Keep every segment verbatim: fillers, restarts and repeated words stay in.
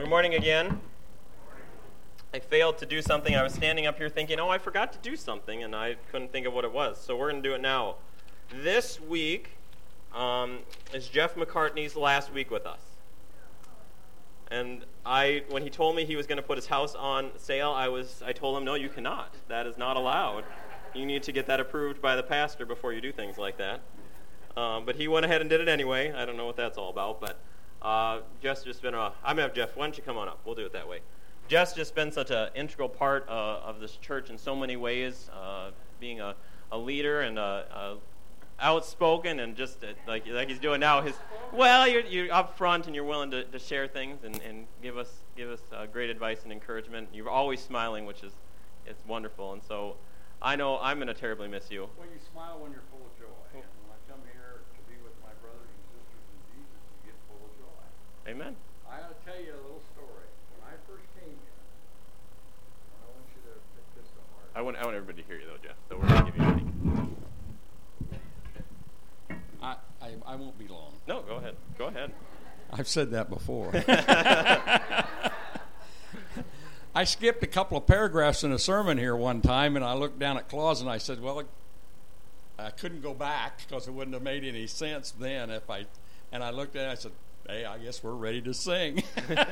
Well, good morning again. I failed to do something. I was standing up here thinking, oh, I forgot to do something, and I couldn't think of what it was. So we're going to do it now. This week um, is Jeff McCartney's last week with us. And I, when he told me he was going to put his house on sale, I was, I told him, no, you cannot. That is not allowed. You need to get that approved by the pastor before you do things like that. Um, but he went ahead and did it anyway. I don't know what that's all about, but uh, Jeff's just been a, I'm going to have Jeff, why don't you come on up? We'll do it that way. Jeff's just been such an integral part uh, of this church in so many ways, uh, being a, a leader and a, a outspoken and just uh, like like he's doing now. His well, you're you're up front and you're willing to, to share things and, and give us give us uh, great advice and encouragement. You're always smiling, which is it's wonderful. And so I know I'm going to terribly miss you. Well, you smile when you're full of joy. And when I come here to be with my brothers and sisters in Jesus, you get full of joy. Amen. I got to tell you a little story. When I first came here, I want you to pick this to heart. I want I want everybody to hear you though, Jeff. So we're going to give you a mic. I, I I won't be long. No, go ahead. Go ahead. I've said that before. I skipped a couple of paragraphs in a sermon here one time, and I looked down at Claus and I said, well, I couldn't go back because it wouldn't have made any sense then if I, and I looked at it and I said, hey, I guess we're ready to sing.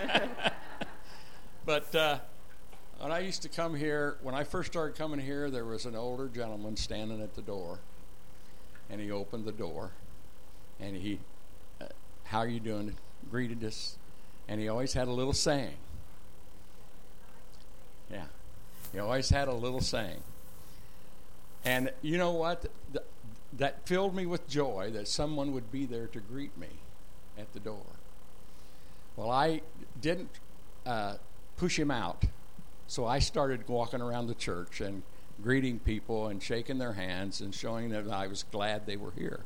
But uh, when I used to come here, when I first started coming here, there was an older gentleman standing at the door, and he opened the door, and he, uh, how are you doing, greeted us, and he always had a little saying. Yeah, he always had a little saying. And you know what? Th- that filled me with joy that someone would be there to greet me at the door. Well, I didn't uh, push him out, so I started walking around the church and greeting people and shaking their hands and showing them that I was glad they were here.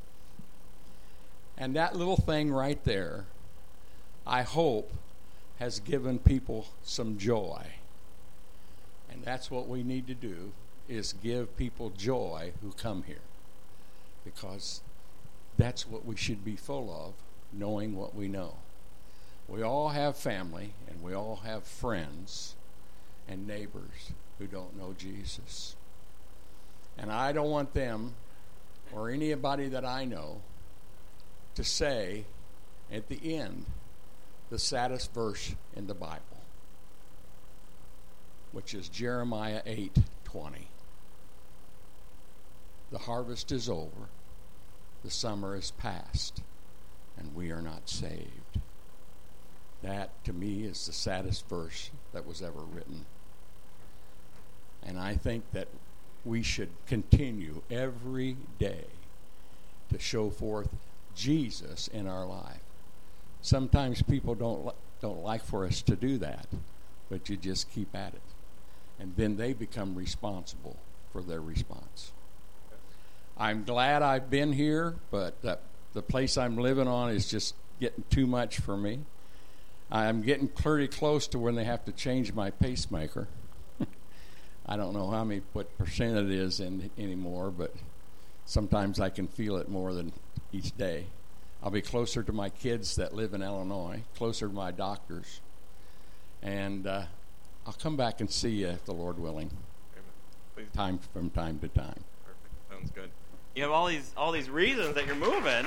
And that little thing right there, I hope, has given people some joy. And that's what we need to do, is give people joy who come here. Because that's what we should be full of, knowing what we know. We all have family, and we all have friends and neighbors who don't know Jesus. And I don't want them, or anybody that I know, to say at the end the saddest verse in the Bible, which is Jeremiah eight twenty. The harvest is over, the summer is past, and we are not saved. That, to me, is the saddest verse that was ever written. And I think that we should continue every day to show forth Jesus in our life. Sometimes people don't li- don't like for us to do that, but you just keep at it. And then they become responsible for their response. I'm glad I've been here, but uh, the place I'm living on is just getting too much for me. I'm getting pretty close to when they have to change my pacemaker. I don't know how many what percent it is in anymore, but sometimes I can feel it more than each day. I'll be closer to my kids that live in Illinois, closer to my doctors, and uh, I'll come back and see you if the Lord willing. Please. Time from time to time. Perfect. Sounds good. You have all these all these reasons that you're moving.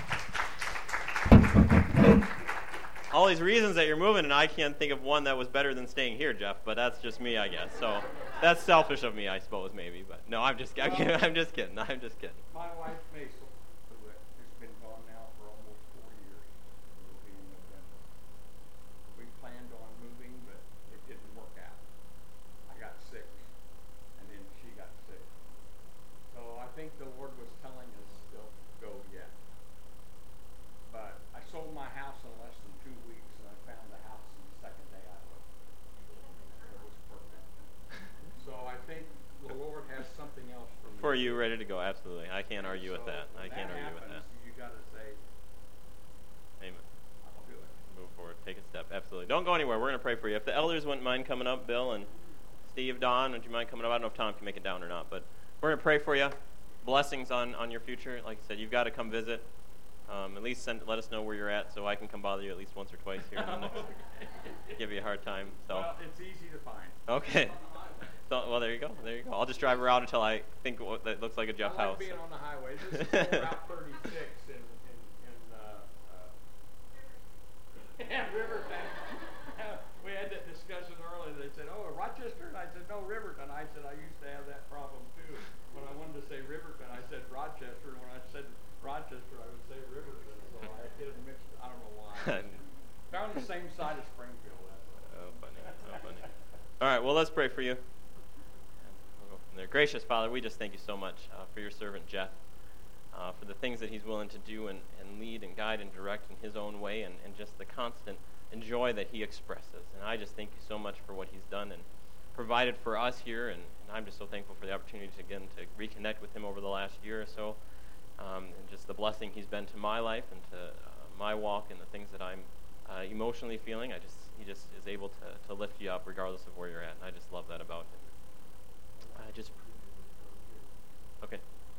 All these reasons that you're moving, and I can't think of one that was better than staying here, Jeff. But that's just me, I guess. So that's selfish of me, I suppose, maybe. But no, I'm just I'm, kidding. I'm just kidding. I'm just kidding. My wife, Maisel, who has been gone now for almost four years, will be in November. We planned on moving, but it didn't work out. I got sick, and then she got sick. So I think the Lord was telling us don't go yet. But I sold my house in less than two weeks, and I found the house on the second day I looked. It was perfect. So I think the Lord has something else for me. For you, ready to go, absolutely. I can't argue with So that. I when can't that argue happens, with that. You got to say, Amen. I'll do it. Move forward. Take a step. Absolutely. Don't go anywhere. We're going to pray for you. If the elders wouldn't mind coming up, Bill and Steve, Don, would you mind coming up? I don't know if Tom can make it down or not, but we're going to pray for you. Blessings on, on your future. Like I said, you've got to come visit. Um, at least send, let us know where you're at so I can come bother you at least once or twice here. And give you a hard time. So. Well, it's easy to find. Okay. So, well, there you go. There you go. I'll just drive around until I think what, that looks like a Jeff I like house. being so. on the highway. This is Route thirty-six in, in, in uh, uh, Riverton. We had that discussion earlier. They said, oh, Rochester? And I said, no, Riverton. I said, I used to have that problem, too. When I wanted to say Riverton, I said Rochester. And when I said Rochester, I would say Riverton. So I get it mixed. I don't know why. They're on the same side of Springfield. That's oh, funny. Oh, funny. All right, well, let's pray for you. We'll go from there. Gracious Father, we just thank you so much uh, for your servant Jeff, uh, for the things that he's willing to do and, and lead and guide and direct in his own way, and, and just the constant joy that he expresses. And I just thank you so much for what he's done and provided for us here, and, and I'm just so thankful for the opportunity to, again, to reconnect with him over the last year or so, um, and just the blessing he's been to my life and to uh, my walk and the things that I'm uh, emotionally feeling. I just he just is able to, to lift you up regardless of where you're at, and I just love that about him. I just okay.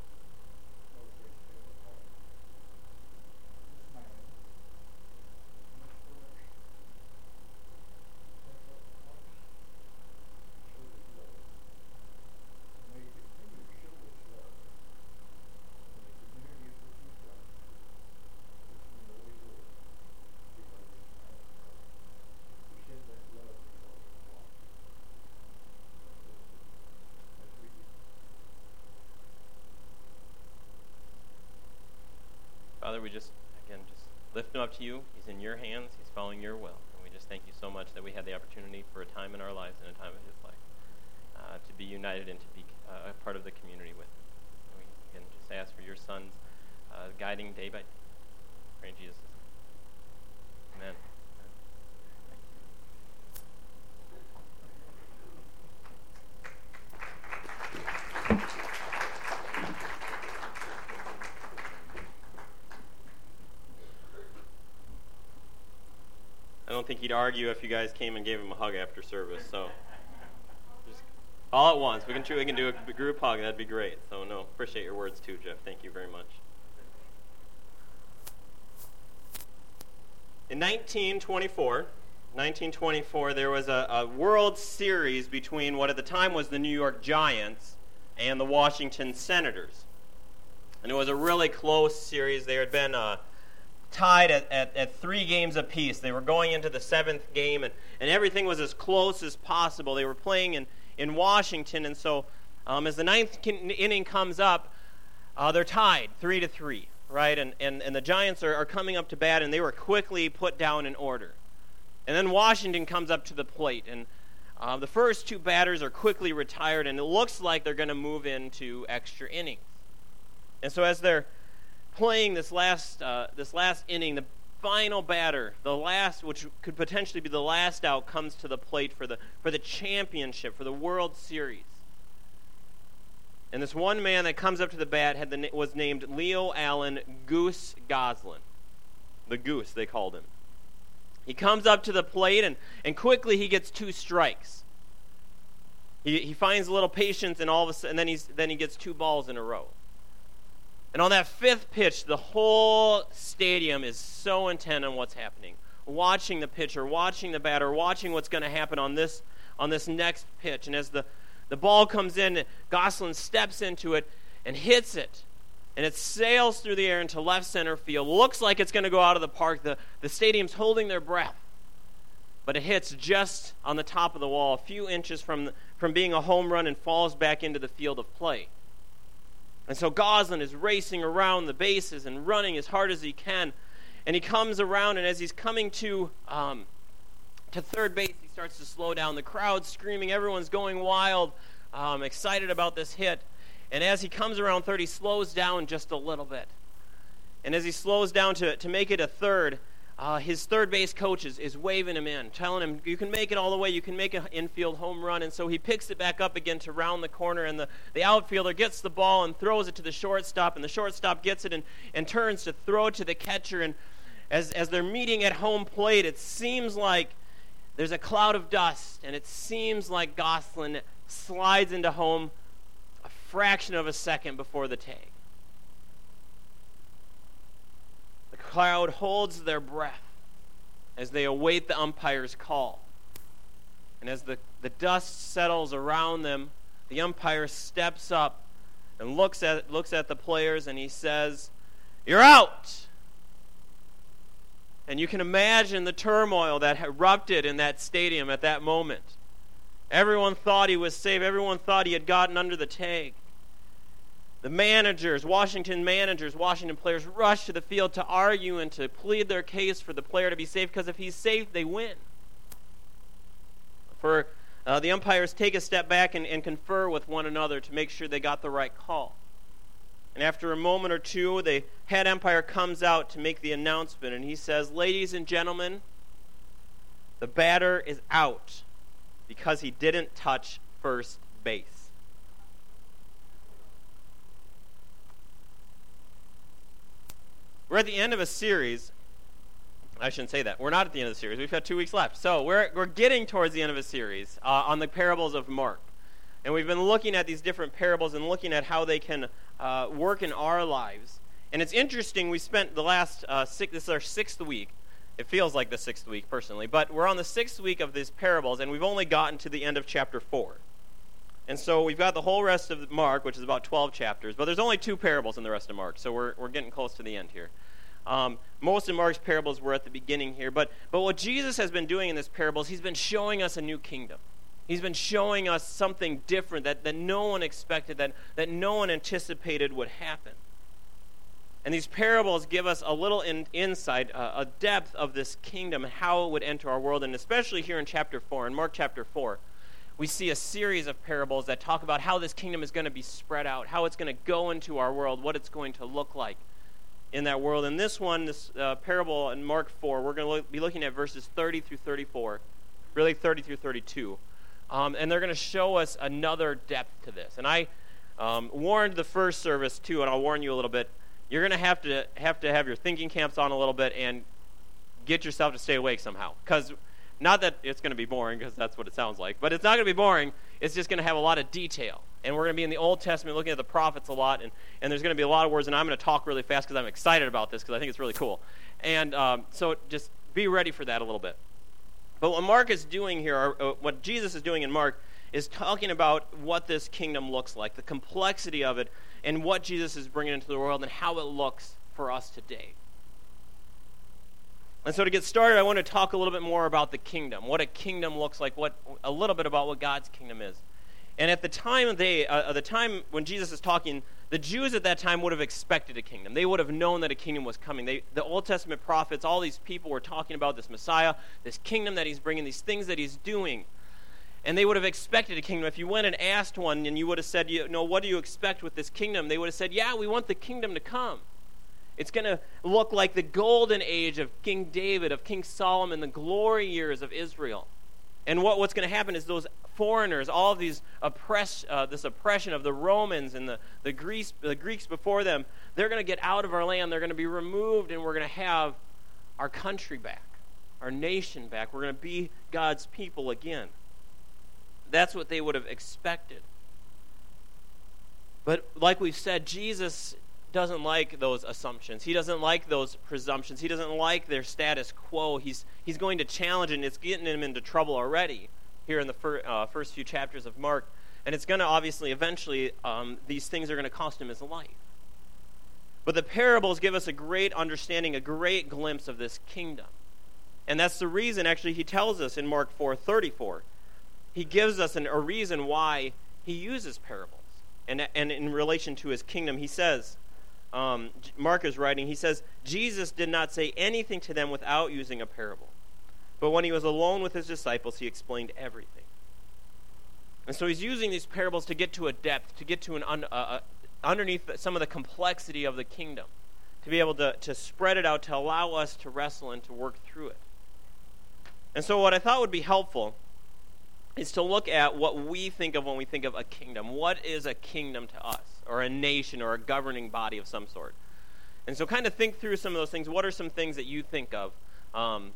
Father, we just, again, just lift him up to you. He's in your hands. He's following your will. And we just thank you so much that we had the opportunity for a time in our lives and a time in his life uh, to be united and to be uh, a part of the community with him. And we, again, just ask for your son's uh, guiding day by day. Pray in Jesus' name. Amen. I don't think he'd argue if you guys came and gave him a hug after service. So, just all at once. We can we can do a group hug. That'd be great. So, no, appreciate your words too, Jeff. Thank you very much. In nineteen twenty-four, nineteen twenty-four, there was a, a World Series between what at the time was the New York Giants and the Washington Senators, and it was a really close series. There had been a tied at, at, at three games apiece. They were going into the seventh game, and, and everything was as close as possible. They were playing in, in Washington, and so um, as the ninth inning comes up, uh, they're tied three to three, right? And, and, and the Giants are, are coming up to bat, and they were quickly put down in order. And then Washington comes up to the plate, and uh, the first two batters are quickly retired, and it looks like they're going to move into extra innings. And so as they're playing this last uh, this last inning, the final batter, the last, which could potentially be the last out, comes to the plate for the for the championship, for the World Series. And this one man that comes up to the bat had the was named Leo Allen Goose Goslin. The Goose, they called him. He comes up to the plate, and, and quickly he gets two strikes. He he finds a little patience, and all of a sudden, and then he's then he gets two balls in a row. And on that fifth pitch, the whole stadium is so intent on what's happening. Watching the pitcher, watching the batter, watching what's going to happen on this on this next pitch. And as the, the ball comes in, Goslin steps into it and hits it. And it sails through the air into left center field. Looks like it's going to go out of the park. The, the stadium's holding their breath. But it hits just on the top of the wall, a few inches from, from being a home run, and falls back into the field of play. And so Goslin is racing around the bases and running as hard as he can. And he comes around, and as he's coming to um, to third base, he starts to slow down. The crowd's screaming. Everyone's going wild, um, excited about this hit. And as he comes around third, he slows down just a little bit. And as he slows down to, to make it a third, uh, his third base coach is, is waving him in, telling him, you can make it all the way, you can make an infield home run. And so he picks it back up again to round the corner, and the, the outfielder gets the ball and throws it to the shortstop, and the shortstop gets it and, and turns to throw it to the catcher. And as, as they're meeting at home plate, it seems like there's a cloud of dust, and it seems like Goslin slides into home a fraction of a second before the tag. crowd holds their breath as they await the umpire's call. And as the, the dust settles around them, the umpire steps up and looks at looks at the players and he says, "You're out!" And you can imagine the turmoil that erupted in that stadium at that moment. Everyone thought he was safe. Everyone thought he had gotten under the tag. The managers, Washington managers, Washington players rushed to the field to argue and to plead their case for the player to be safe, because if he's safe, they win. For uh, the umpires take a step back and, and confer with one another to make sure they got the right call. And after a moment or two, the head umpire comes out to make the announcement, and he says, "Ladies and gentlemen, the batter is out because he didn't touch first base." We're at the end of a series. I shouldn't say that. We're not at the end of the series. We've got two weeks left. So we're we're getting towards the end of a series uh, on the parables of Mark. And we've been looking at these different parables and looking at how they can uh, work in our lives. And it's interesting, we spent the last, uh, six, this is our sixth week. It feels like the sixth week, personally. But we're on the sixth week of these parables, and we've only gotten to the end of chapter four. And so we've got the whole rest of Mark, which is about twelve chapters. But there's only two parables in the rest of Mark, so we're we're getting close to the end here. Um, most of Mark's parables were at the beginning here. But, but what Jesus has been doing in this parables, he's been showing us a new kingdom. He's been showing us something different that, that no one expected, that, that no one anticipated would happen. And these parables give us a little in, insight, uh, a depth of this kingdom, and how it would enter our world. And especially here in chapter four, in Mark chapter four, we see a series of parables that talk about how this kingdom is going to be spread out, how it's going to go into our world, what it's going to look like in that world. And this one, this uh, parable in Mark four, we're going to look, be looking at verses thirty through thirty-four, really thirty through thirty-two. Um, and they're going to show us another depth to this. And I um, warned the first service, too, and I'll warn you a little bit. You're going to have to have to have your thinking caps on a little bit and get yourself to stay awake somehow. Because not that it's going to be boring, because that's what it sounds like, but it's not going to be boring. It's just going to have a lot of detail. And we're going to be in the Old Testament looking at the prophets a lot, and, and there's going to be a lot of words, and I'm going to talk really fast because I'm excited about this because I think it's really cool. And um, so just be ready for that a little bit. But what Mark is doing here, or, uh, what Jesus is doing in Mark, is talking about what this kingdom looks like, the complexity of it, and what Jesus is bringing into the world, and how it looks for us today. And so to get started, I want to talk a little bit more about the kingdom, what a kingdom looks like, what a little bit about what God's kingdom is. And at the time they, uh, the time when Jesus is talking, the Jews at that time would have expected a kingdom. They would have known that a kingdom was coming. They, the Old Testament prophets, all these people were talking about this Messiah, this kingdom that he's bringing, these things that he's doing. And they would have expected a kingdom. If you went and asked one and you would have said, you know, what do you expect with this kingdom? They would have said, yeah, we want the kingdom to come. It's going to look like the golden age of King David, of King Solomon, the glory years of Israel. And what, what's going to happen is those foreigners, all of these oppress, uh, this oppression of the Romans and the, the, Greece, the Greeks before them, they're going to get out of our land. They're going to be removed, and we're going to have our country back, our nation back. We're going to be God's people again. That's what they would have expected. But like we've said, Jesus doesn't like those assumptions. He doesn't like those presumptions. He doesn't like their status quo. He's he's going to challenge it, and it's getting him into trouble already here in the fir- uh, first few chapters of Mark. And it's going to obviously, eventually, um, these things are going to cost him his life. But the parables give us a great understanding, a great glimpse of this kingdom. And that's the reason, actually, he tells us in Mark four thirty-four. He gives us an, a reason why he uses parables. And, and in relation to his kingdom, he says, um, Mark is writing, he says, Jesus did not say anything to them without using a parable. But when he was alone with his disciples, he explained everything. And so he's using these parables to get to a depth, to get to an un, uh, uh, underneath some of the complexity of the kingdom, to be able to, to spread it out, to allow us to wrestle and to work through it. And so what I thought would be helpful is to look at what we think of when we think of a kingdom. What is a kingdom to us, or a nation, or a governing body of some sort? And so kind of think through some of those things. What are some things that you think of um,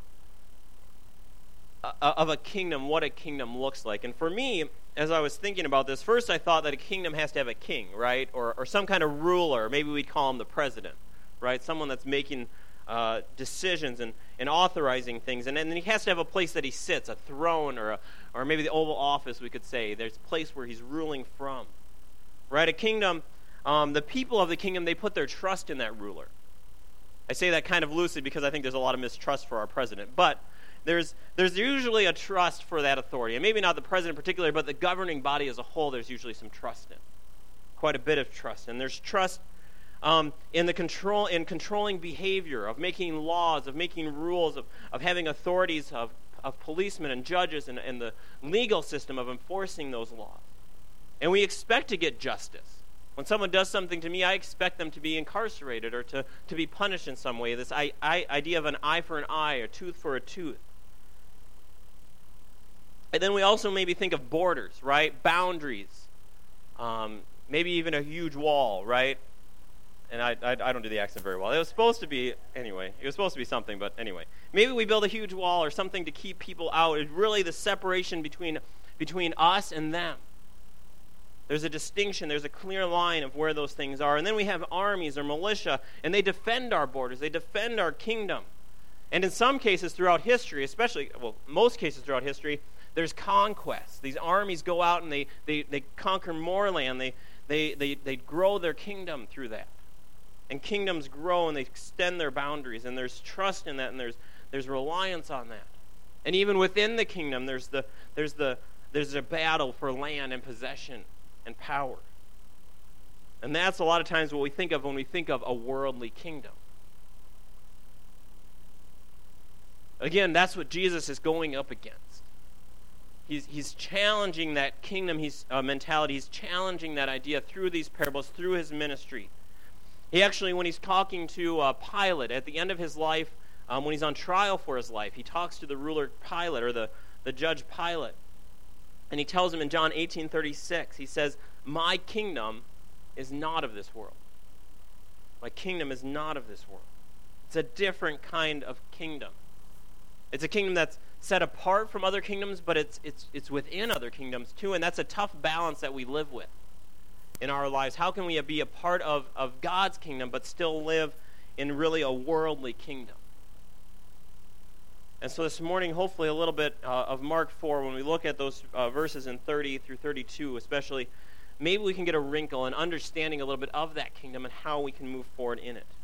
of a kingdom, what a kingdom looks like? And for me, as I was thinking about this, first I thought that a kingdom has to have a king, right? Or, or some kind of ruler. Maybe we'd call him the president, right? Someone that's making uh, decisions and, and authorizing things. And then he has to have a place that he sits, a throne or a, or maybe the Oval Office, we could say. There's a place where he's ruling from. Right? A kingdom, um, the people of the kingdom, they put their trust in that ruler. I say that kind of loosely because I think there's a lot of mistrust for our president. But there's there's usually a trust for that authority. And maybe not the president in particular, but the governing body as a whole, there's usually some trust in. Quite a bit of trust. And there's trust um, in the control in controlling behavior, of making laws, of making rules, of, of having authorities, of, of policemen and judges, and, and the legal system of enforcing those laws. And we expect to get justice. When someone does something to me, I expect them to be incarcerated or to, to be punished in some way. This I, I, idea of an eye for an eye, a tooth for a tooth. And then we also maybe think of borders, right? Boundaries. Um, maybe even a huge wall, right? And I, I, I don't do the accent very well. It was supposed to be, anyway, it was supposed to be something, but anyway. Maybe we build a huge wall or something to keep people out. It's really the separation between between us and them. There's a distinction, there's a clear line of where those things are. And then we have armies or militia, and they defend our borders, they defend our kingdom. And in some cases throughout history, especially, well, most cases throughout history, there's conquest. These armies go out and they, they, they conquer more land, they, they, they, they grow their kingdom through that. And kingdoms grow and they extend their boundaries, and there's trust in that, and there's there's reliance on that. And even within the kingdom, there's the there's the there's a battle for land and possession and power. And that's a lot of times what we think of when we think of a worldly kingdom. Again, that's what Jesus is going up against. He's, he's challenging that kingdom he's, uh, mentality. He's challenging that idea through these parables, through his ministry. He actually, when he's talking to uh, Pilate at the end of his life, um, when he's on trial for his life, he talks to the ruler Pilate, or the, the judge Pilate. And he tells him in John eighteen thirty-six, he says, "My kingdom is not of this world." My kingdom is not of this world. It's a different kind of kingdom. It's a kingdom that's set apart from other kingdoms, but it's it's it's within other kingdoms too, and that's a tough balance that we live with in our lives. How can we be a part of, of God's kingdom but still live in really a worldly kingdom? And so this morning, hopefully a little bit uh, of Mark four, when we look at those uh, verses in thirty through thirty-two especially, maybe we can get a wrinkle in understanding a little bit of that kingdom and how we can move forward in it.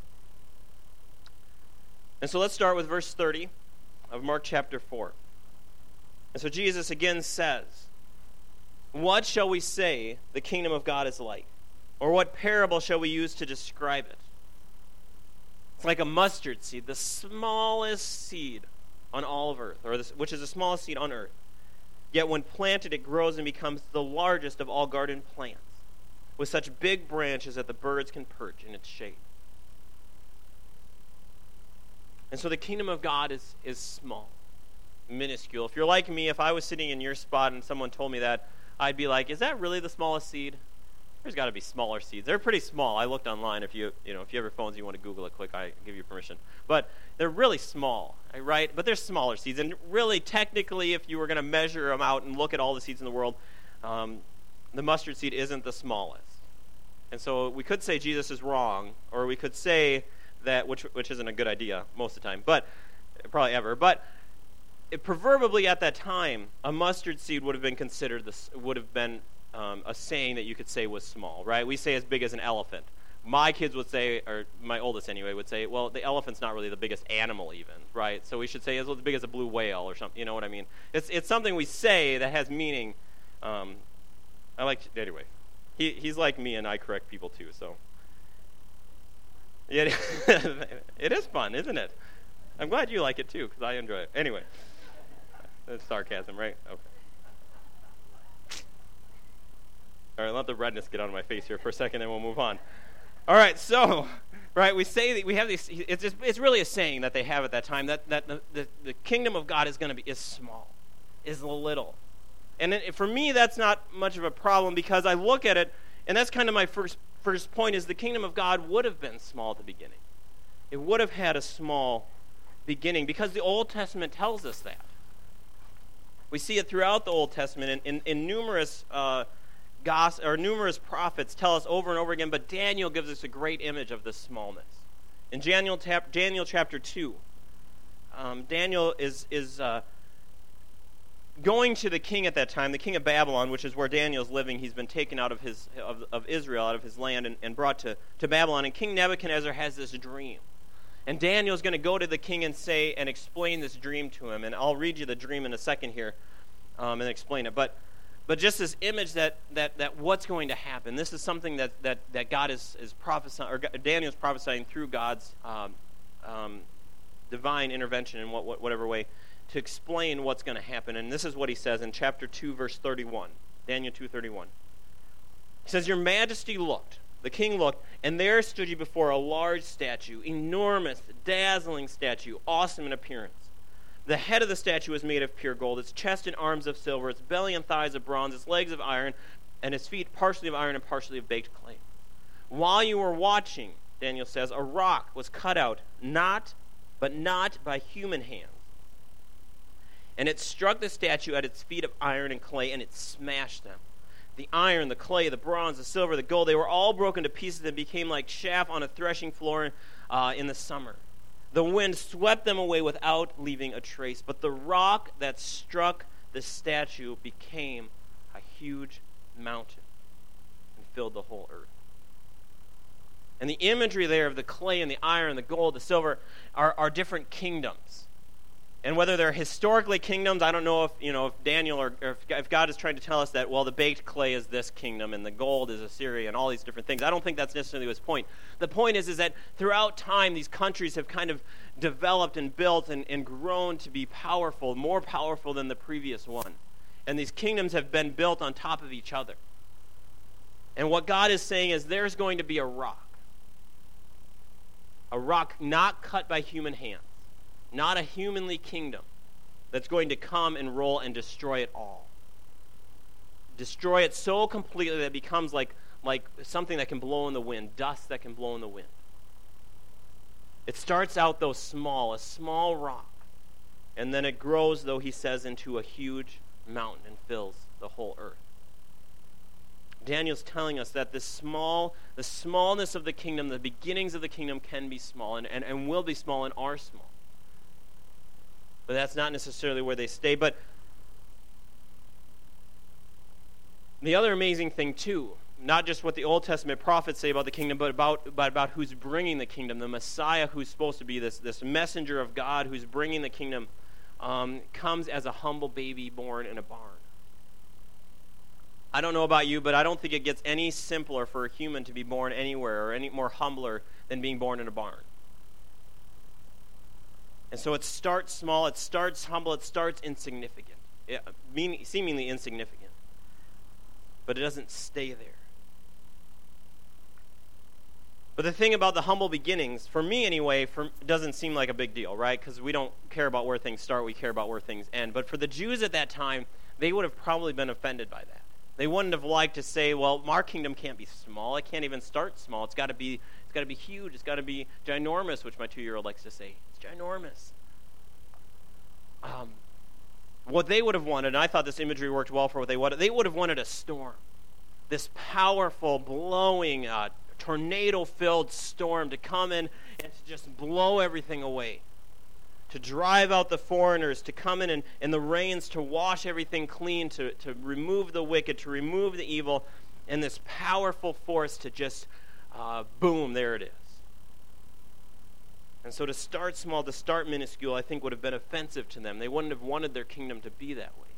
And so let's start with verse thirty of Mark chapter four. And so Jesus again says, "What shall we say the kingdom of God is like? Or what parable shall we use to describe it? It's like a mustard seed, the smallest seed on all of earth, or this, which is the smallest seed on earth. Yet when planted, it grows and becomes the largest of all garden plants, with such big branches that the birds can perch in its shade." And so the kingdom of God is, is small, minuscule. If you're like me, if I was sitting in your spot and someone told me that, I'd be like, is that really the smallest seed? There's got to be smaller seeds. They're pretty small. I looked online. If you you know if you have your phones and you want to Google it, click. I give you permission. But they're really small, right? But they're smaller seeds. And really, technically, if you were going to measure them out and look at all the seeds in the world, um, the mustard seed isn't the smallest. And so we could say Jesus is wrong, or we could say that, which which isn't a good idea most of the time, but probably ever. But it, proverbially at that time, a mustard seed would have been considered this would have been um, a saying that you could say was small, right? We say as big as an elephant. My kids would say, or my oldest anyway, would say, well, the elephant's not really the biggest animal even, right? So we should say as big as a blue whale or something. You know what I mean? It's it's something we say that has meaning. Um, I like anyway. He he's like me, and I correct people too. So yeah, it is fun, isn't it? I'm glad you like it too, because I enjoy it. Anyway, that's sarcasm, right? Okay. All right, let the redness get out of my face here for a second, and we'll move on. All right, so, right, we say that we have these. It's just, it's really a saying that they have at that time that that the the, the kingdom of God is going to be is small, is little, and it, for me that's not much of a problem because I look at it, and that's kind of my first first point is the kingdom of God would have been small at the beginning. It would have had a small beginning because the Old Testament tells us that. We see it throughout the Old Testament in in, in numerous. Uh, Gospel, or numerous prophets tell us over and over again, but Daniel gives us a great image of this smallness In Daniel, tap, Daniel chapter two, um, Daniel is, is uh, going to the king at that time, the king of Babylon, which is where Daniel's living. He's been taken out of his of, of Israel, out of his land, and, and brought to, to Babylon. And King Nebuchadnezzar has this dream. And Daniel's going to go to the king and say and explain this dream to him. And I'll read you the dream in a second here um, and explain it. But but just this image that that that what's going to happen. This is something that that, that God is is prophesying, or Daniel's prophesying through God's um, um, divine intervention in what, what whatever way, to explain what's going to happen. And this is what he says in chapter two, verse thirty-one. Daniel two thirty-one. He says, "Your majesty looked." The king looked, and there stood you before a large statue, enormous, dazzling statue, awesome in appearance. The head of the statue was made of pure gold, its chest and arms of silver, its belly and thighs of bronze, its legs of iron, and its feet partially of iron and partially of baked clay. While you were watching, Daniel says, a rock was cut out, not, but not by human hands. And it struck the statue at its feet of iron and clay, and it smashed them. The iron, the clay, the bronze, the silver, the gold, they were all broken to pieces and became like chaff on a threshing floor uh, in the summer. The wind swept them away without leaving a trace. But the rock that struck the statue became a huge mountain and filled the whole earth. And the imagery there of the clay and the iron, the gold, the silver are, are different kingdoms. And whether they're historically kingdoms, I don't know if you know if Daniel or, or if God is trying to tell us that, well, the baked clay is this kingdom and the gold is Assyria and all these different things. I don't think that's necessarily his point. The point is, is that throughout time, these countries have kind of developed and built and, and grown to be powerful, more powerful than the previous one. And these kingdoms have been built on top of each other. And what God is saying is there's going to be a rock. A rock not cut by human hands. Not a humanly kingdom that's going to come and roll and destroy it all. Destroy it so completely that it becomes like, like something that can blow in the wind, dust that can blow in the wind. It starts out, though, small, a small rock, and then it grows, though he says, into a huge mountain and fills the whole earth. Daniel's telling us that this small, the smallness of the kingdom, the beginnings of the kingdom can be small and, and, and will be small and are small. But that's not necessarily where they stay. But the other amazing thing, too, not just what the Old Testament prophets say about the kingdom, but about, but about who's bringing the kingdom, the Messiah who's supposed to be this, this messenger of God who's bringing the kingdom, um, comes as a humble baby born in a barn. I don't know about you, but I don't think it gets any simpler for a human to be born anywhere or any more humbler than being born in a barn. And so it starts small, it starts humble, it starts insignificant, it, mean, seemingly insignificant. But it doesn't stay there. But the thing about the humble beginnings, for me anyway, for, it doesn't seem like a big deal, right? Because we don't care about where things start, we care about where things end. But for the Jews at that time, they would have probably been offended by that. They wouldn't have liked to say, well, our kingdom can't be small. It can't even start small. It's got to be it's got to be huge. It's got to be ginormous, which my two-year-old likes to say. It's ginormous. Um, what they would have wanted, and I thought this imagery worked well for what they wanted, they would have wanted a storm. This powerful, blowing, uh, tornado-filled storm to come in and to just blow everything away. To drive out the foreigners, to come in and, and the rains to wash everything clean, to, to remove the wicked, to remove the evil, and this powerful force to just, uh, boom, there it is. And so to start small, to start minuscule, I think would have been offensive to them. They wouldn't have wanted their kingdom to be that way.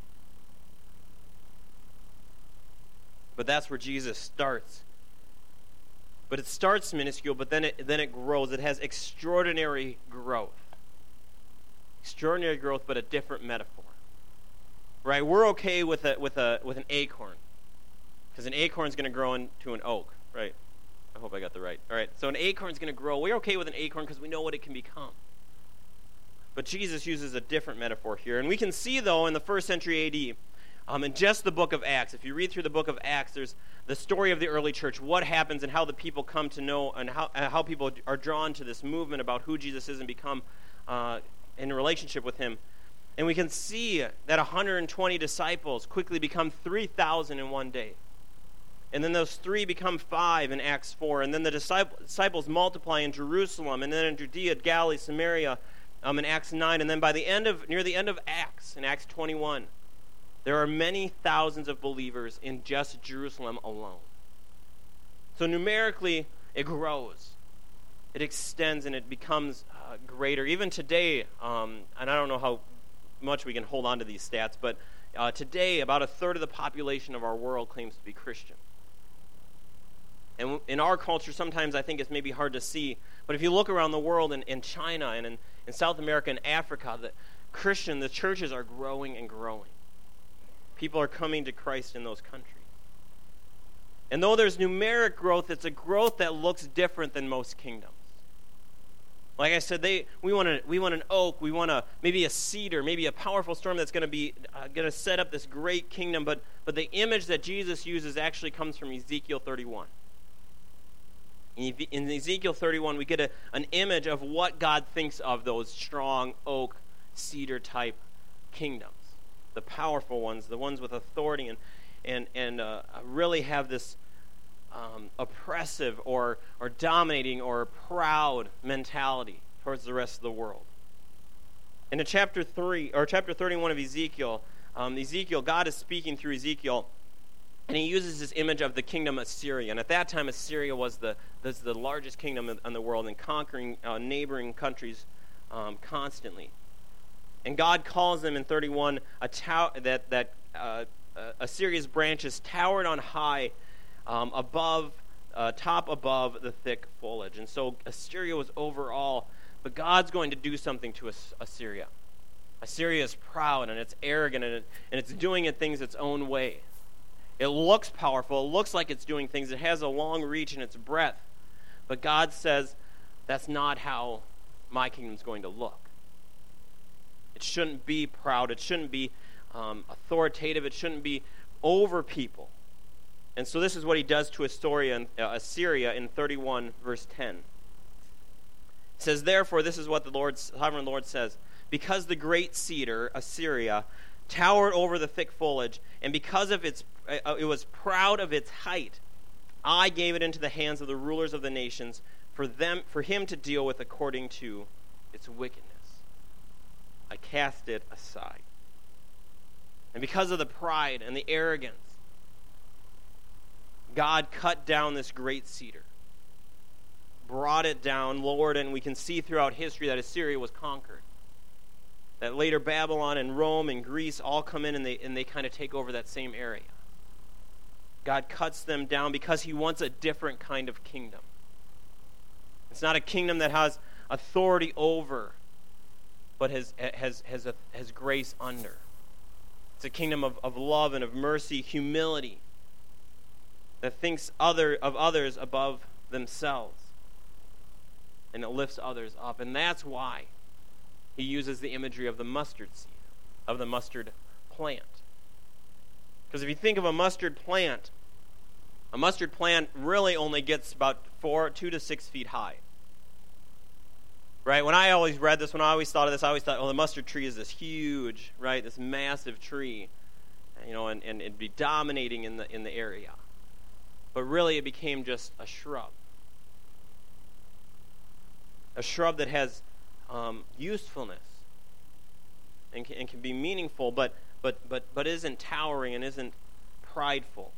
But that's where Jesus starts. But it starts minuscule, but then it, then it grows. It has extraordinary growth. Extraordinary growth, but a different metaphor. Right? We're okay with a with a with an acorn, because an acorn is going to grow into an oak. Right? I hope I got the right. All right. So an acorn is going to grow. We're okay with an acorn because we know what it can become. But Jesus uses a different metaphor here, and we can see though in the first century A D, um, in just the book of Acts. If you read through the book of Acts, there's the story of the early church, what happens, and how the people come to know, and how uh, how people are drawn to this movement about who Jesus is and become. Uh, in relationship with him. And we can see that one hundred twenty disciples quickly become three thousand in one day. And then those three become five in Acts four. And then the disciples multiply in Jerusalem, and then in Judea, Galilee, Samaria, um, in Acts nine. And then by the end of, near the end of Acts, in Acts twenty-one, there are many thousands of believers in just Jerusalem alone. So numerically, it grows. It extends and it becomes uh, greater. Even today, um, and I don't know how much we can hold on to these stats, but uh, today about a third of the population of our world claims to be Christian. And in our culture, sometimes I think it's maybe hard to see, but if you look around the world in, in China and in, in South America and Africa, the Christian, the churches are growing and growing. People are coming to Christ in those countries. And though there's numeric growth, it's a growth that looks different than most kingdoms. Like I said, they we want a, we want an oak, we want a maybe a cedar, maybe a powerful storm that's going to be uh, going to set up this great kingdom. But but the image that Jesus uses actually comes from Ezekiel thirty-one. In Ezekiel thirty-one, we get a, an image of what God thinks of those strong oak, cedar type kingdoms, the powerful ones, the ones with authority and and and uh, really have this um, oppressive or or dominating or proud mentality towards the rest of the world. And in chapter three or chapter thirty-one of Ezekiel, um, Ezekiel, God is speaking through Ezekiel, and he uses this image of the kingdom Assyria. And at that time, Assyria was the was the largest kingdom in, in the world and conquering uh, neighboring countries um, constantly. And God calls them in thirty-one a tower that that uh, uh, Assyria's branches towered on high, um, above, uh, top above the thick foliage. And so Assyria was overall, but God's going to do something to As- Assyria. Assyria is proud and it's arrogant and, it, and it's doing it things its own way. It looks powerful. It looks like it's doing things. It has a long reach in its breadth. But God says, that's not how my kingdom's going to look. It shouldn't be proud. It shouldn't be um, authoritative. It shouldn't be over people. And so this is what he does to Assyria in, uh, Assyria in thirty-one, verse ten. It says, therefore, this is what the Lord, sovereign Lord says, because the great cedar, Assyria, towered over the thick foliage, and because of its, uh, it was proud of its height, I gave it into the hands of the rulers of the nations for them, for him to deal with according to its wickedness. I cast it aside. And because of the pride and the arrogance, God cut down this great cedar, brought it down, lowered it, and we can see throughout history that Assyria was conquered. That later Babylon and Rome and Greece all come in and they and they kind of take over that same area. God cuts them down because he wants a different kind of kingdom. It's not a kingdom that has authority over, but has has has a, has grace under. It's a kingdom of, of love and of mercy, humility, that thinks other of others above themselves. And it lifts others up. And that's why he uses the imagery of the mustard seed, of the mustard plant. Because if you think of a mustard plant, a mustard plant really only gets about four, two to six feet high. Right? When I always read this, when I always thought of this, I always thought, oh, the mustard tree is this huge, right, this massive tree, you know, and, and it'd be dominating in the in the area. But really, it became just a shrub. A shrub that has um, usefulness and can, and can be meaningful, but but but but isn't towering and isn't prideful.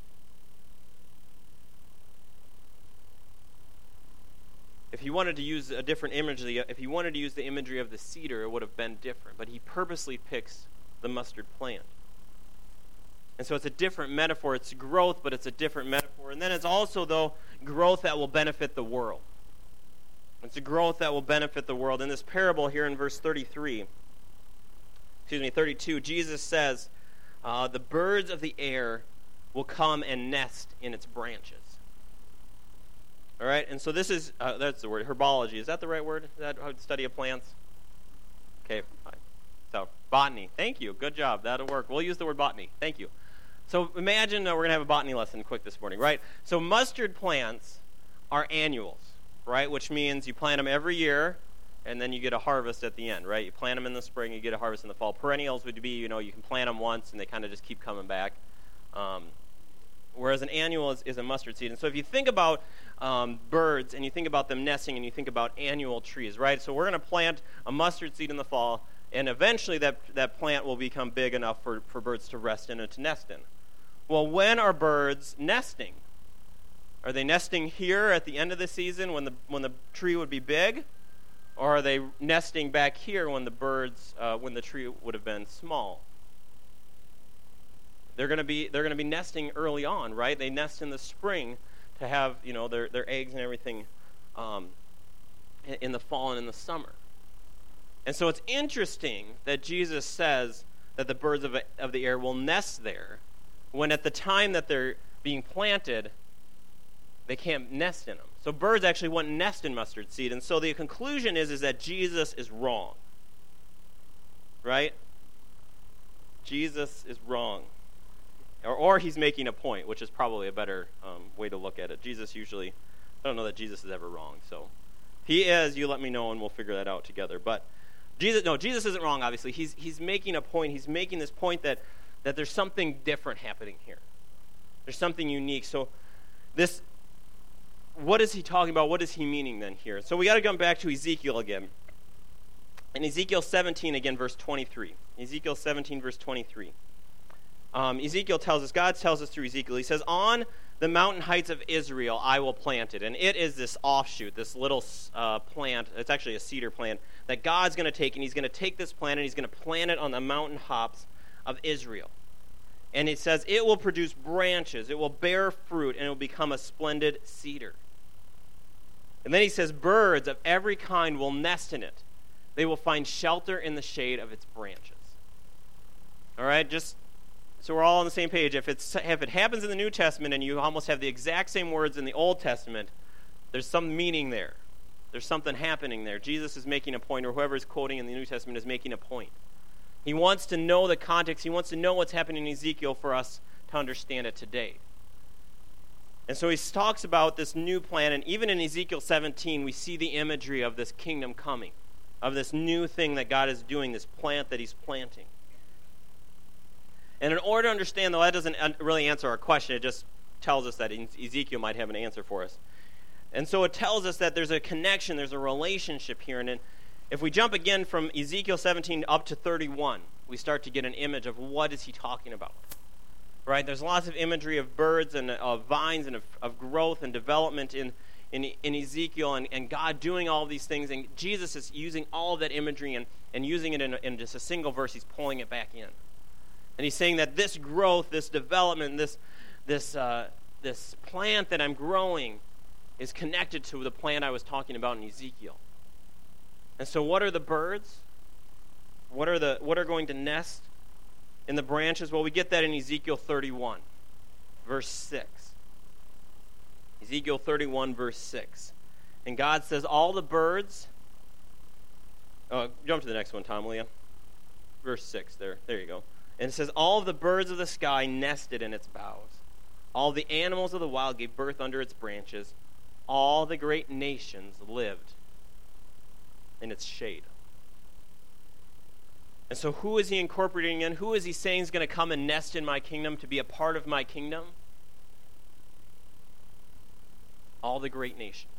If he wanted to use a different imagery, if he wanted to use the imagery of the cedar, it would have been different. But he purposely picks the mustard plant. And so it's a different metaphor. It's growth, but it's a different metaphor. And then it's also, though, growth that will benefit the world. It's a growth that will benefit the world. In this parable here in verse thirty-three, excuse me, thirty-two, Jesus says, uh, the birds of the air will come and nest in its branches. All right, and so this is, uh, that's the word, herbology. Is that the right word? Is that how to study of plants? Okay, fine. So, botany. Thank you. Good job. That'll work. We'll use the word botany. Thank you. So imagine uh, we're going to have a botany lesson quick this morning, right? So mustard plants are annuals, right? Which means you plant them every year, and then you get a harvest at the end, right? You plant them in the spring, you get a harvest in the fall. Perennials would be, you know, you can plant them once, and they kind of just keep coming back. Um, whereas an annual is, is a mustard seed. And so if you think about um, birds and you think about them nesting and you think about annual trees, right? So we're going to plant a mustard seed in the fall, and eventually that, that plant will become big enough for, for birds to rest in and to nest in. Well, when are birds nesting? Are they nesting here at the end of the season when the when the tree would be big? Or are they nesting back here when the birds, uh, when the tree would have been small? They're going to be they're going to be nesting early on, right? They nest in the spring to have, you know, their their eggs and everything um, in the fall and in the summer. And so it's interesting that Jesus says that the birds of of the air will nest there, when at the time that they're being planted, they can't nest in them. So birds actually wouldn't nest in mustard seed. And so the conclusion is, is that Jesus is wrong. Right? Jesus is wrong. Or, or he's making a point, which is probably a better um, way to look at it. Jesus usually, I don't know that Jesus is ever wrong. So if he is, you let me know and we'll figure that out together. But Jesus, no, Jesus isn't wrong, obviously. He's he's making a point. He's making this point that, that there's something different happening here. There's something unique. So this... What is he talking about? What is he meaning then here? So we got to come back to Ezekiel again. In Ezekiel seventeen, again, verse twenty-three. Ezekiel seventeen, verse twenty-three. Um, Ezekiel tells us, God tells us through Ezekiel, he says, on the mountain heights of Israel I will plant it. And it is this offshoot, this little uh, plant. It's actually a cedar plant that God's going to take. And he's going to take this plant and he's going to plant it on the mountain tops of Israel. And it says, it will produce branches, it will bear fruit, and it will become a splendid cedar. And then he says, birds of every kind will nest in it. They will find shelter in the shade of its branches. All right, just so we're all on the same page. If it's if it happens in the New Testament and you almost have the exact same words in the Old Testament, there's some meaning there. There's something happening there. Jesus is making a point, or whoever is quoting in the New Testament is making a point. He wants to know the context. He wants to know what's happening in Ezekiel for us to understand it today. And so he talks about this new plan, and even in Ezekiel seventeen, we see the imagery of this kingdom coming, of this new thing that God is doing, this plant that he's planting. And in order to understand, though, that doesn't really answer our question. It just tells us that Ezekiel might have an answer for us. And so it tells us that there's a connection, there's a relationship here. And then if we jump again from Ezekiel seventeen up to thirty-one, we start to get an image of what is he talking about. Right? There's lots of imagery of birds and of vines and of, of growth and development in, in, in Ezekiel, and, and God doing all of these things. And Jesus is using all of that imagery and, and using it in, in just a single verse. He's pulling it back in. And he's saying that this growth, this development, this, this, uh, this plant that I'm growing is connected to the plant I was talking about in Ezekiel. And so what are the birds? What are the what are going to nest in the branches? Well, we get that in Ezekiel thirty-one, verse six. Ezekiel thirty-one, verse six. And God says, all the birds... Oh, jump to the next one, Tom, will you? Verse six, there. There you go. And it says, all of the birds of the sky nested in its boughs. All the animals of the wild gave birth under its branches. All the great nations lived in its shade. And so who is he incorporating in? Who is he saying is going to come and nest in my kingdom, to be a part of my kingdom? All the great nations.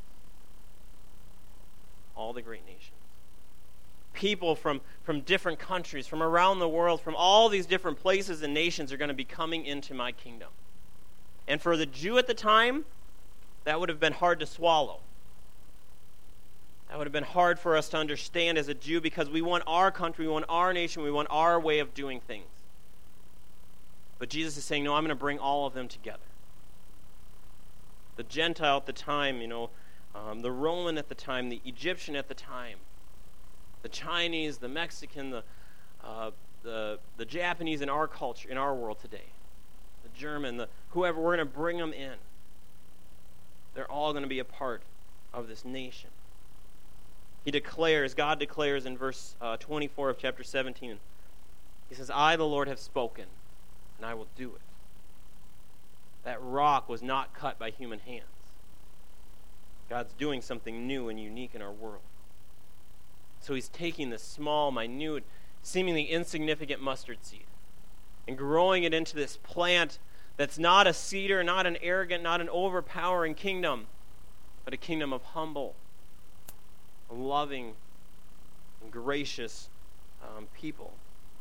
All the great nations. People from, from different countries, from around the world, from all these different places and nations are going to be coming into my kingdom. And for the Jew at the time, that would have been hard to swallow. That would have been hard for us to understand as a Jew, because we want our country, we want our nation, we want our way of doing things. But Jesus is saying, no, I'm going to bring all of them together. The Gentile at the time, you know, um, the Roman at the time, the Egyptian at the time, the Chinese, the Mexican, the, uh, the, the Japanese in our culture, in our world today, the German, the whoever, we're going to bring them in. They're all going to be a part of this nation. He declares, God declares in verse uh, twenty-four of chapter seventeen, he says, I, the Lord, have spoken, and I will do it. That rock was not cut by human hands. God's doing something new and unique in our world. So he's taking this small, minute, seemingly insignificant mustard seed and growing it into this plant That's not a cedar, not an arrogant, not an overpowering kingdom, but a kingdom of humble, loving, and gracious um, people.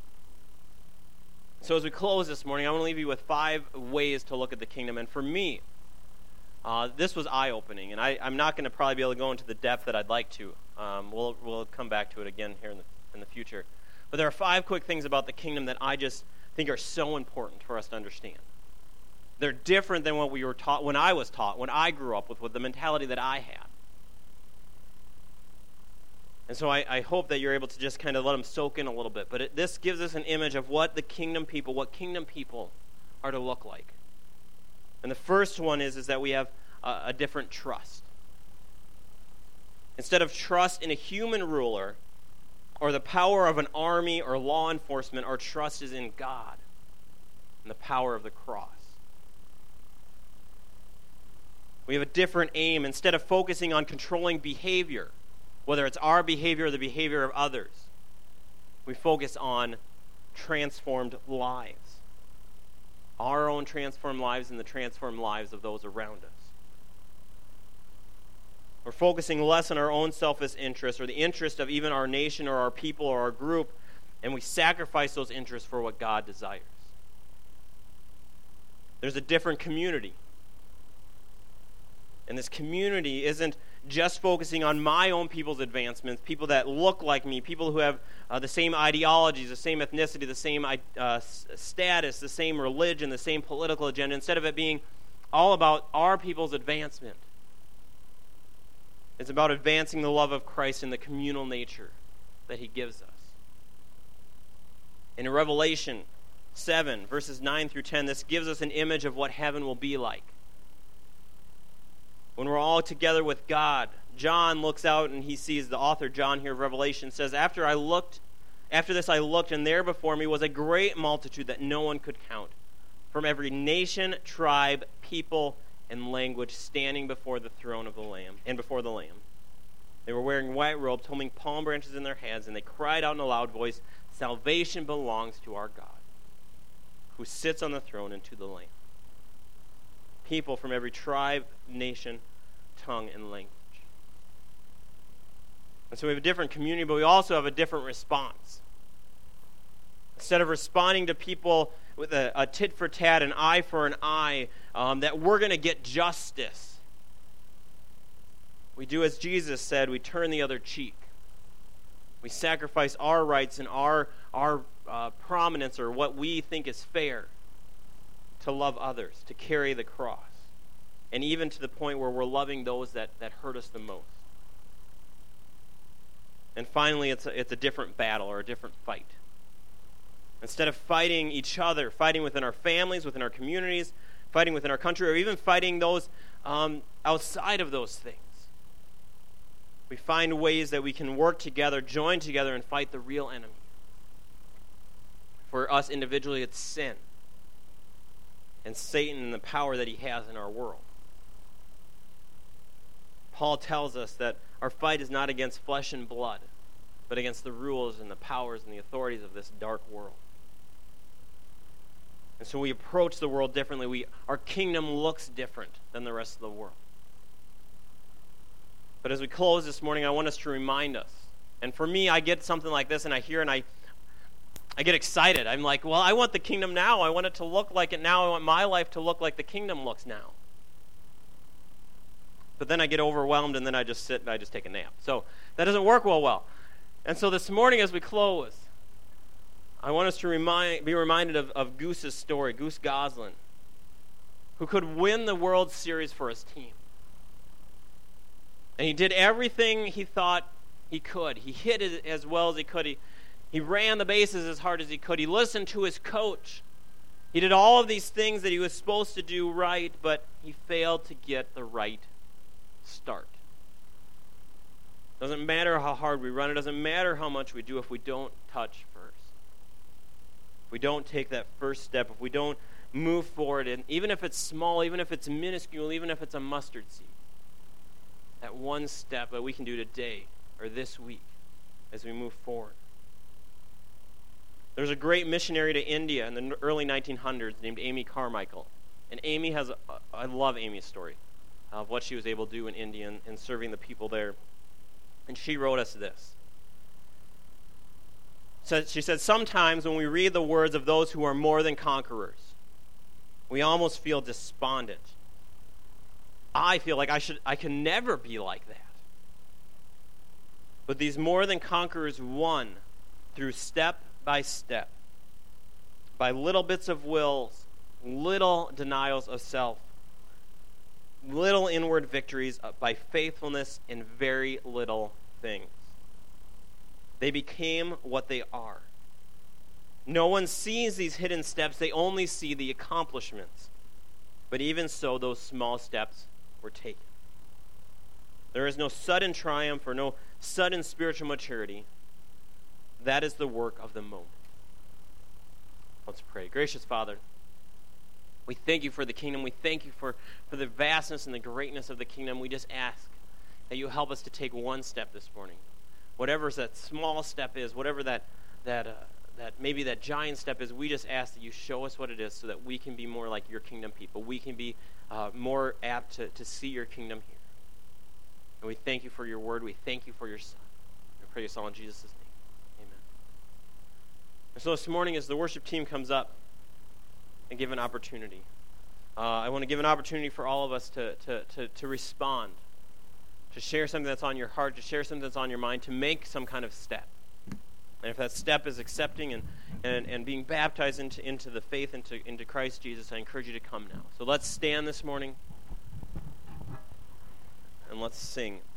So as we close this morning, I want to leave you with five ways to look at the kingdom. And for me, uh, this was eye-opening. And I, I'm not going to probably be able to go into the depth that I'd like to. Um, we'll, we'll come back to it again here in the, in the future. But there are five quick things about the kingdom that I just think are so important for us to understand. They're different than what we were taught when I was taught, when I grew up with, with the mentality that I had. And so I, I hope that you're able to just kind of let them soak in a little bit. But it, this gives us an image of what the kingdom people, what kingdom people are to look like. And the first one is, is that we have a, a different trust. Instead of trust in a human ruler or the power of an army or law enforcement, our trust is in God and the power of the cross. We have a different aim. Instead of focusing on controlling behavior, whether it's our behavior or the behavior of others, we focus on transformed lives. Our own transformed lives and the transformed lives of those around us. We're focusing less on our own selfish interests or the interest of even our nation or our people or our group, and we sacrifice those interests for what God desires. There's a different community. And this community isn't just focusing on my own people's advancements, people that look like me, people who have uh, the same ideologies, the same ethnicity, the same uh, status, the same religion, the same political agenda, instead of it being all about our people's advancement. It's about advancing the love of Christ in the communal nature that he gives us. In Revelation seven, verses nine through ten, this gives us an image of what heaven will be like. When we're all together with God, John looks out and he sees, the author John here of Revelation says, After I looked, after this I looked, and there before me was a great multitude that no one could count, from every nation, tribe, people, and language, standing before the throne of the Lamb and before the Lamb. They were wearing white robes, holding palm branches in their hands, and they cried out in a loud voice, Salvation belongs to our God, who sits on the throne, and to the Lamb. People from every tribe, nation, tongue, and language. And so we have a different community, but we also have a different response. Instead of responding to people with a, a tit for tat, an eye for an eye, um, that we're going to get justice, we do as Jesus said, we turn the other cheek. We sacrifice our rights and our, our uh, prominence or what we think is fair to love others, to carry the cross, and even to the point where we're loving those that, that hurt us the most. And finally, it's a, it's a different battle or a different fight. Instead of fighting each other, fighting within our families, within our communities, fighting within our country, or even fighting those um, outside of those things, we find ways that we can work together, join together, and fight the real enemy. For us individually, it's sin and Satan and the power that he has in our world. Paul tells us that our fight is not against flesh and blood, but against the rulers and the powers and the authorities of this dark world. And so we approach the world differently. We, our kingdom looks different than the rest of the world. But as we close this morning, I want us to remind us. And for me, I get something like this, and I hear and I I get excited. I'm like, well, I want the kingdom now. I want it to look like it now. I want my life to look like the kingdom looks now. But then I get overwhelmed, and then I just sit and I just take a nap. So that doesn't work well well. And so this morning as we close, I want us to remind, be reminded of, of Goose's story, Goose Goslin, who could win the World Series for his team. And he did everything he thought he could. He hit it as well as he could. He, he ran the bases as hard as he could. He listened to his coach. He did all of these things that he was supposed to do right, but he failed to get the right start. Doesn't matter how hard we run. It doesn't matter how much we do if we don't touch first. If we don't take that first step, if we don't move forward, and even if it's small, even if it's minuscule, even if it's a mustard seed, that one step that we can do today or this week as we move forward. There's a great missionary to India in the early nineteen hundreds named Amy Carmichael. And Amy has, a, I love Amy's story of what she was able to do in India and, and serving the people there. And she wrote us this. So she said, sometimes when we read the words of those who are more than conquerors, we almost feel despondent. I feel like I should, I can never be like that. But these more than conquerors won through step by step, by little bits of wills, little denials of self, little inward victories, by faithfulness in very little things. They became what they are. No one sees these hidden steps, they only see the accomplishments. But even so, those small steps were taken. There is no sudden triumph or no sudden spiritual maturity. That is the work of the moment. Let's pray. Gracious Father, we thank you for the kingdom. We thank you for, for the vastness and the greatness of the kingdom. We just ask that you help us to take one step this morning. Whatever that small step is, whatever that that uh, that maybe that giant step is, we just ask that you show us what it is so that we can be more like your kingdom people. We can be uh, more apt to, to see your kingdom here. And we thank you for your word. We thank you for your Son. I pray this all in Jesus' name. Amen. And so this morning, as the worship team comes up and give an opportunity, uh, I want to give an opportunity for all of us to, to, to, to respond, to share something that's on your heart, to share something that's on your mind, to make some kind of step. And if that step is accepting and, and, and being baptized into, into the faith, into, into Christ Jesus, I encourage you to come now. So let's stand this morning and let's sing.